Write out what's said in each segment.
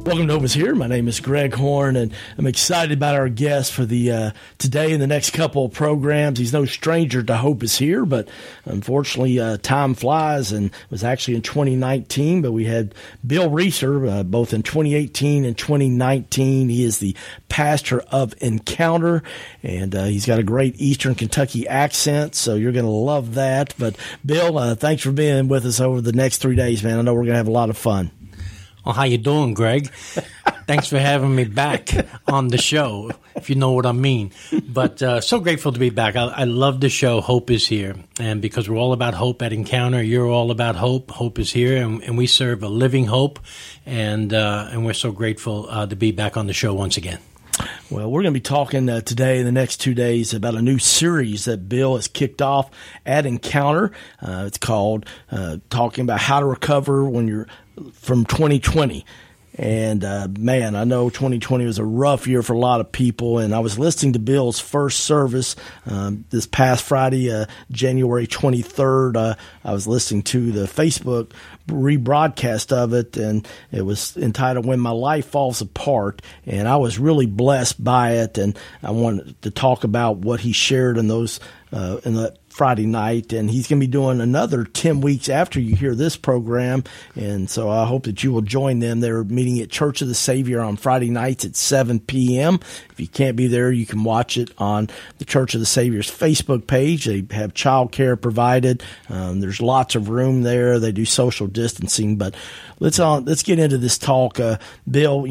Welcome to Hope is Here. My name is Greg Horn, and I'm excited about our guest for the today and the next couple of programs. He's no stranger to Hope is Here, but unfortunately, time flies, and it was actually in 2019. But we had Bill Reeser both in 2018 and 2019. He is the pastor of Encounter, and he's got a great Eastern Kentucky accent, so you're going to love that. But Bill, thanks for being with us over the next 3 days, man. I know we're going to have a lot of fun. Well, how you doing, Greg? Thanks for having me back on the show, if you know what I mean. But so grateful to be back. I love the show, Hope is Here. And because we're all about hope at Encounter, you're all about hope. Hope is here, and we serve a living hope. And we're so grateful to be back on the show once again. Well, we're going to be talking today in the next 2 days about a new series that Bill has kicked off at Encounter. It's called Talking About How to Recover When You're from 2020. And, man, I know 2020 was a rough year for a lot of people, and I was listening to Bill's first service this past Friday, January 23rd. I was listening to the Facebook rebroadcast of it, and it was entitled When My Life Falls Apart, and I was really blessed by it, and I wanted to talk about what he shared in those in the Friday night, and he's going to be doing another 10 weeks after you hear this program, and so I hope that you will join them. They're meeting at Church of the Savior on Friday nights at 7 p.m. If you can't be there, you can watch it on the Church of the Savior's Facebook page. They have child care provided. There's lots of room there. They do social distancing, but let's get into this talk. Bill,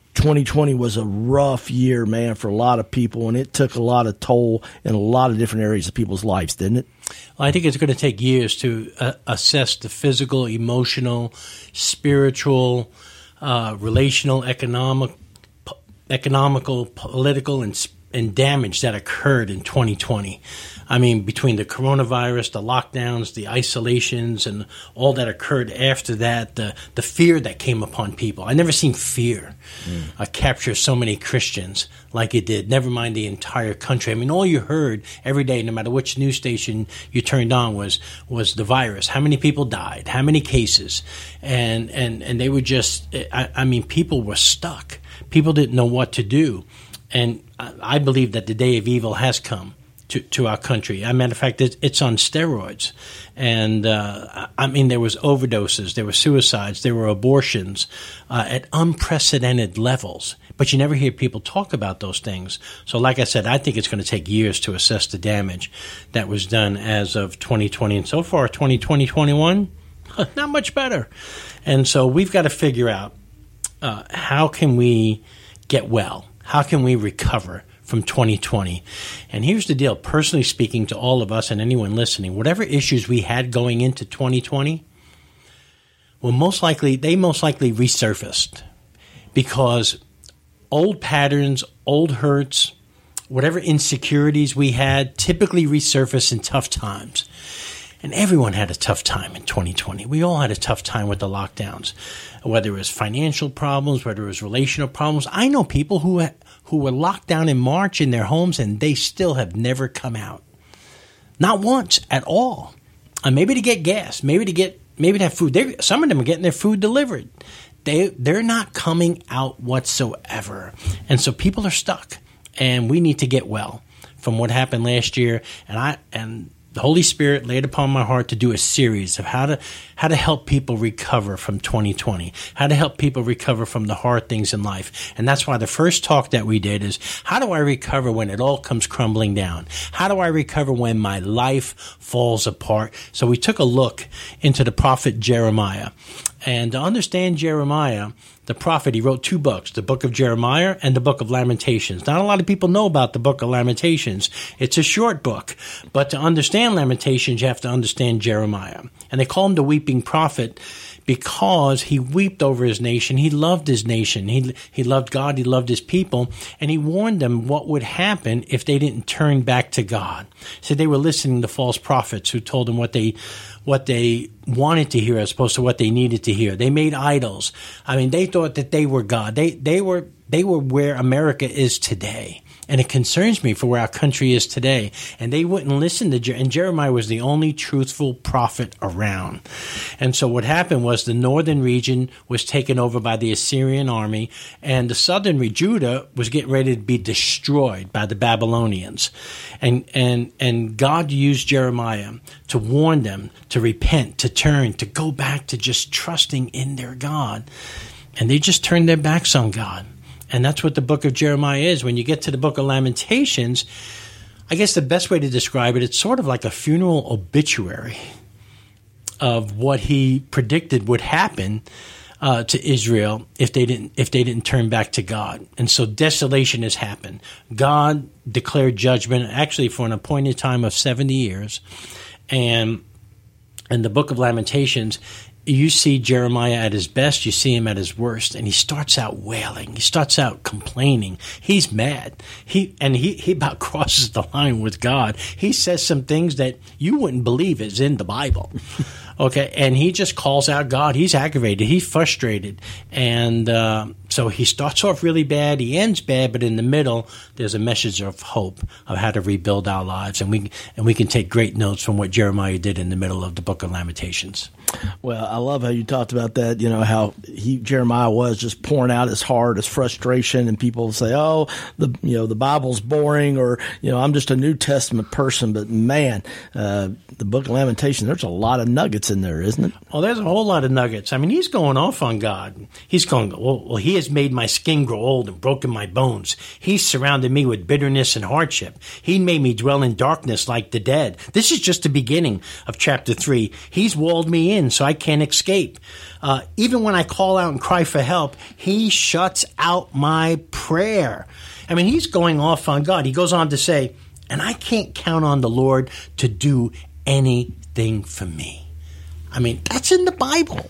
2020 was a rough year, man, for a lot of people, and it took a lot of toll in a lot of different areas of people's lives, didn't it? Well, I think it's going to take years to assess the physical, emotional, spiritual, relational, economical, political, and damage that occurred in 2020. I mean, between the coronavirus, the lockdowns, the isolations, and all that occurred after that, the fear that came upon people. I never seen fear capture so many Christians like it did, never mind the entire country. I mean, all you heard every day, no matter which news station you turned on, was the virus. How many people died? How many cases? And they were just, I mean, people were stuck. People didn't know what to do. And I believe that the day of evil has come to our country. As a matter of fact, it's on steroids. And, I mean, there was overdoses, there were suicides, there were abortions at unprecedented levels. But you never hear people talk about those things. So like I said, I think it's going to take years to assess the damage that was done as of 2020. And so far, 2021, not much better. And so we've got to figure out how can we get well? How can we recover from 2020? And here's the deal. Personally speaking, to all of us and anyone listening, whatever issues we had going into 2020, they most likely resurfaced because old patterns, old hurts, whatever insecurities we had typically resurface in tough times. And everyone had a tough time in 2020. We all had a tough time with the lockdowns, whether it was financial problems, whether it was relational problems. I know people who were locked down in March in their homes, and they still have never come out. Not once at all. Maybe to get gas, maybe to have food. Some of them are getting their food delivered. They're not coming out whatsoever. And so people are stuck, and we need to get well from what happened last year. And the Holy Spirit laid upon my heart to do a series of how to help people recover from 2020, how to help people recover from the hard things in life. And that's why the first talk that we did is, how do I recover when it all comes crumbling down? How do I recover when my life falls apart? So we took a look into the prophet Jeremiah. And to understand Jeremiah, the prophet, he wrote 2 books, the book of Jeremiah and the book of Lamentations. Not a lot of people know about the book of Lamentations. It's a short book. But to understand Lamentations, you have to understand Jeremiah. And they call him the weeping prophet because he wept over his nation. He loved his nation. He loved God. He loved his people. And he warned them what would happen if they didn't turn back to God. So they were listening to false prophets who told them what they wanted to hear as opposed to what they needed to hear. They made idols. I mean, they thought that they were God. They were where America is today. And it concerns me for where our country is today. And they wouldn't listen to and Jeremiah was the only truthful prophet around. And so what happened was the northern region was taken over by the Assyrian army, and the southern Judah was getting ready to be destroyed by the Babylonians. And God used Jeremiah to warn them to repent, to turn, to go back to just trusting in their God. And they just turned their backs on God. And that's what the book of Jeremiah is. When you get to the book of Lamentations, I guess the best way to describe it, it's sort of like a funeral obituary of what he predicted would happen to Israel if they didn't turn back to God. And so desolation has happened. God declared judgment, actually for an appointed time of 70 years. And in the book of Lamentations, you see Jeremiah at his best, you see him at his worst, and he starts out wailing. He starts out complaining. He's mad. He about crosses the line with God. He says some things that you wouldn't believe is in the Bible. Okay, and he just calls out God. He's aggravated. He's frustrated. And so he starts off really bad. He ends bad, but in the middle, there's a message of hope of how to rebuild our lives. And we can take great notes from what Jeremiah did in the middle of the book of Lamentations. Well, I love how you talked about that, how Jeremiah was just pouring out his heart, his frustration, and people say, oh, the Bible's boring, or, I'm just a New Testament person. But man, the book of Lamentations, there's a lot of nuggets in there, isn't it? Well, there's a whole lot of nuggets. I mean, he's going off on God. He's going, well, he has made my skin grow old and broken my bones. He's surrounded me with bitterness and hardship. He made me dwell in darkness like the dead. This is just the beginning of chapter 3. He's walled me in so I can't escape. Even when I call out and cry for help, he shuts out my prayer. I mean, he's going off on God. He goes on to say, and I can't count on the Lord to do anything for me. I mean, that's in the Bible.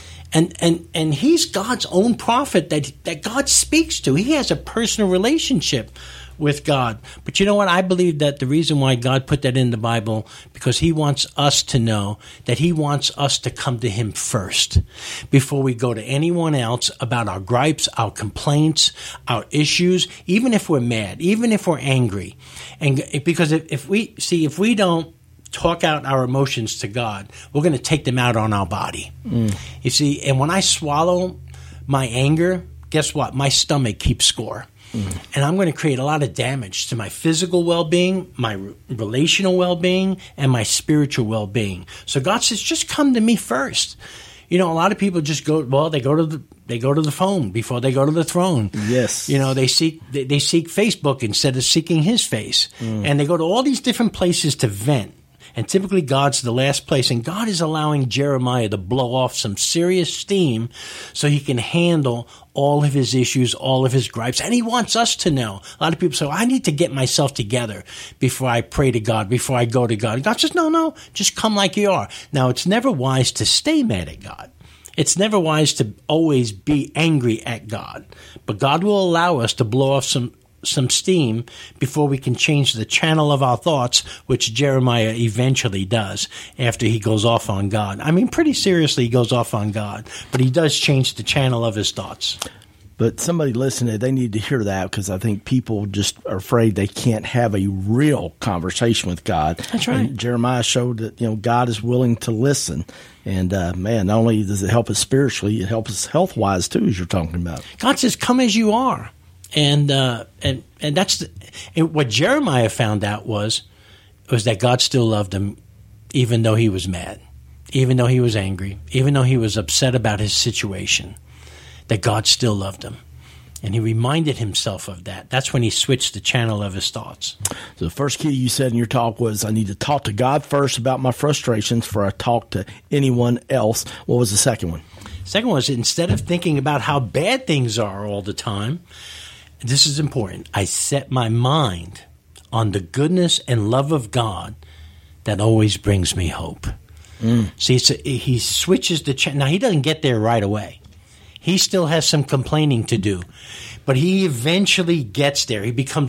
And he's God's own prophet that God speaks to. He has a personal relationship with God. But you know what? I believe that the reason why God put that in the Bible, because he wants us to know that he wants us to come to him first before we go to anyone else about our gripes, our complaints, our issues, even if we're mad, even if we're angry. And because if we don't talk out our emotions to God, we're going to take them out on our body. You see, and when I swallow my anger, guess what? My stomach keeps score. And I'm going to create a lot of damage to my physical well-being, my relational well-being, and my spiritual well-being. So God says, just come to me first. A lot of people just go, well, they go to the phone before they go to the throne. Yes. They seek Facebook instead of seeking his face. And they go to all these different places to vent. And typically God's the last place. And God is allowing Jeremiah to blow off some serious steam so he can handle all of his issues, all of his gripes. And he wants us to know. A lot of people say, I need to get myself together before I pray to God, before I go to God. And God says, no, just come like you are. Now, it's never wise to stay mad at God. It's never wise to always be angry at God. But God will allow us to blow off some steam before we can change the channel of our thoughts, which Jeremiah eventually does after he goes off on God. I mean, pretty seriously, he goes off on God, but he does change the channel of his thoughts. But somebody listening, they need to hear that, because I think people just are afraid they can't have a real conversation with God. That's right. And Jeremiah showed that, God is willing to listen. And, not only does it help us spiritually, it helps us health-wise, too, as you're talking about. God says, come as you are. And that's what Jeremiah found out was that God still loved him, even though he was mad, even though he was angry, even though he was upset about his situation, that God still loved him. And he reminded himself of that. That's when he switched the channel of his thoughts. So the first key you said in your talk was, I need to talk to God first about my frustrations before I talk to anyone else. What was the second one? Second one was, instead of thinking about how bad things are all the time, this is important, I set my mind on the goodness and love of God that always brings me hope. See, he switches the channel. Now, he doesn't get there right away. He still has some complaining to do. But he eventually gets there. He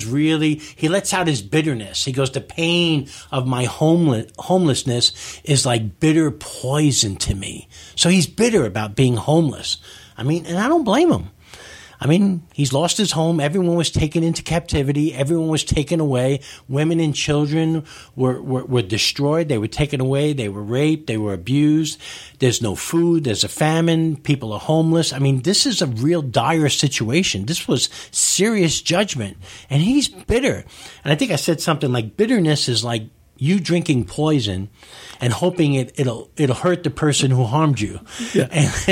lets out his bitterness. He goes, the pain of my homelessness is like bitter poison to me. So he's bitter about being homeless. I mean, and I don't blame him. I mean, he's lost his home. Everyone was taken into captivity. Everyone was taken away. Women and children were destroyed. They were taken away. They were raped. They were abused. There's no food. There's a famine. People are homeless. I mean, this is a real dire situation. This was serious judgment. And he's bitter. And I think I said something like bitterness is like you drinking poison and hoping it'll hurt the person who harmed you. Yeah.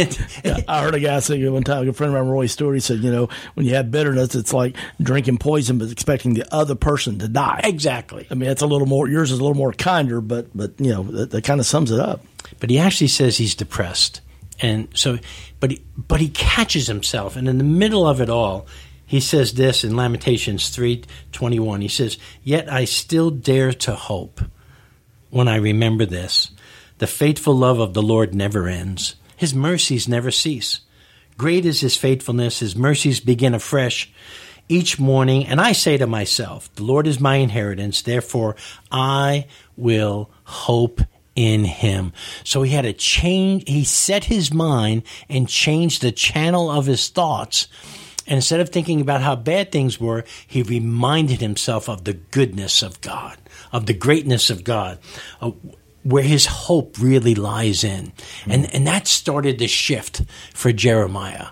I heard a guy say one time, a friend of mine, Roy Stewart, he said, when you have bitterness, it's like drinking poison but expecting the other person to die. Exactly. I mean, it's a little more, yours is a little more kinder, but that kind of sums it up. But he actually says he's depressed. And so, but he catches himself. And in the middle of it all, he says this in Lamentations 3:21. He says, "Yet I still dare to hope when I remember this. The faithful love of the Lord never ends. His mercies never cease. Great is his faithfulness. His mercies begin afresh each morning. And I say to myself, the Lord is my inheritance. Therefore, I will hope in him." So he had to change. He set his mind and changed the channel of his thoughts. And instead of thinking about how bad things were, he reminded himself of the goodness of God, of the greatness of God, where his hope really lies in. And that started the shift for Jeremiah.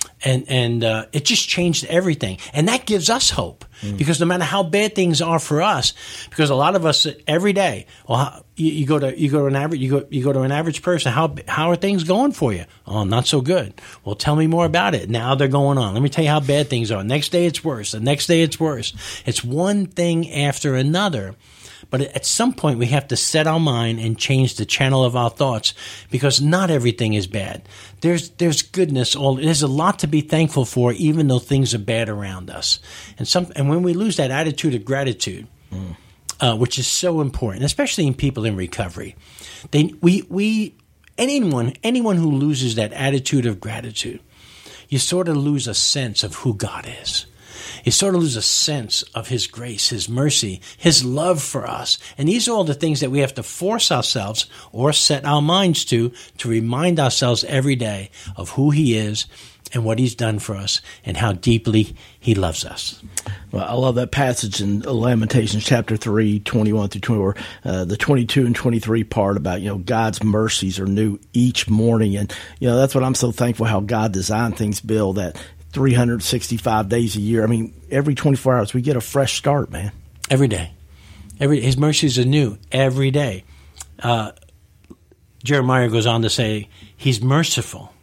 And it just changed everything. And that gives us hope. Because no matter how bad things are for us, because a lot of us every day, well, you go to an average person. How are things going for you? Oh, not so good. Well, tell me more about it. Now they're going on. Let me tell you how bad things are. Next day it's worse. The next day it's worse. It's one thing after another. But at some point, we have to set our mind and change the channel of our thoughts, because not everything is bad. There's goodness. There's a lot to be thankful for, even though things are bad around us. And when we lose that attitude of gratitude, which is so important, especially in people in recovery, anyone who loses that attitude of gratitude, you sort of lose a sense of who God is. You sort of lose a sense of his grace, his mercy, his love for us. And these are all the things that we have to force ourselves or set our minds to remind ourselves every day of who he is and what he's done for us and how deeply he loves us. Well, I love that passage in Lamentations chapter 3:21-24, the 22 and 23 part about, God's mercies are new each morning. And, that's what I'm so thankful how God designed things, Bill, that 365 days a year. I mean, every 24 hours, we get a fresh start, man. Every day. His mercies are new every day. Jeremiah goes on to say, he's merciful,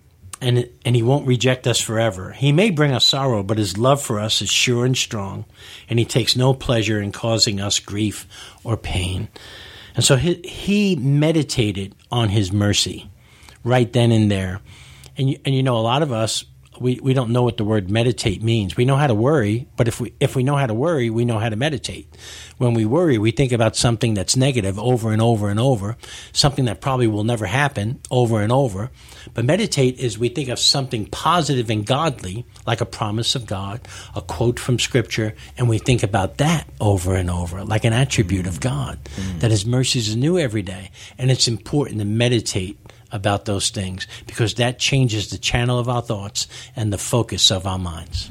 and he won't reject us forever. He may bring us sorrow, but his love for us is sure and strong, and he takes no pleasure in causing us grief or pain. And so he meditated on his mercy right then and there. And a lot of us, we don't know what the word meditate means. We know how to worry, but if we know how to worry, we know how to meditate. When we worry, we think about something that's negative over and over and over, something that probably will never happen over and over. But meditate is we think of something positive and godly, like a promise of God, a quote from Scripture, and we think about that over and over, like an attribute of God, that his mercies are new every day. And it's important to meditate about those things, because that changes the channel of our thoughts and the focus of our minds.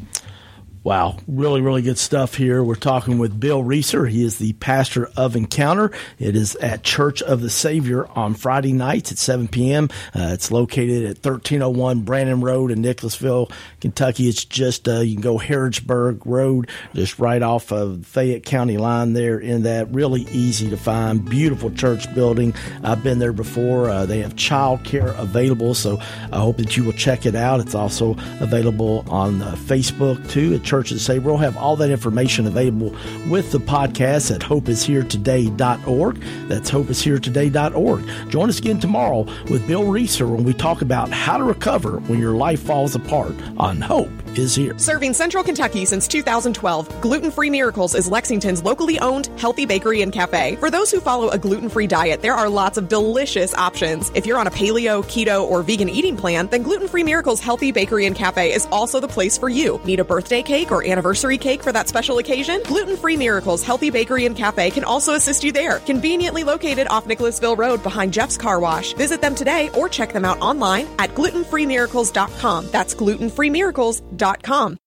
Wow, really, really good stuff here. We're talking with Bill Reeser. He is the pastor of Encounter. It is at Church of the Savior on Friday nights at 7 p.m. It's located at 1301 Brandon Road in Nicholasville, Kentucky. It's just, you can go Harrodsburg Road, just right off of Fayette County line there in that. Really easy to find, beautiful church building. I've been there before. They have child care available, so I hope that you will check it out. It's also available on Facebook, too, at Church of the Savior. We'll have all that information available with the podcast at hopeisheretoday.org. That's hopeisheretoday.org. Join us again tomorrow with Bill Reeser when we talk about how to recover when your life falls apart on Hope is Here. Serving Central Kentucky since 2012, Gluten-Free Miracles is Lexington's locally owned healthy bakery and cafe. For those who follow a gluten-free diet, there are lots of delicious options. If you're on a paleo, keto, or vegan eating plan, then Gluten-Free Miracles Healthy Bakery and Cafe is also the place for you. Need a birthday cake or anniversary cake for that special occasion? Gluten-Free Miracles Healthy Bakery and Cafe can also assist you there. Conveniently located off Nicholasville Road behind Jeff's Car Wash. Visit them today or check them out online at glutenfreemiracles.com. That's glutenfreemiracles.com. Indeed.com.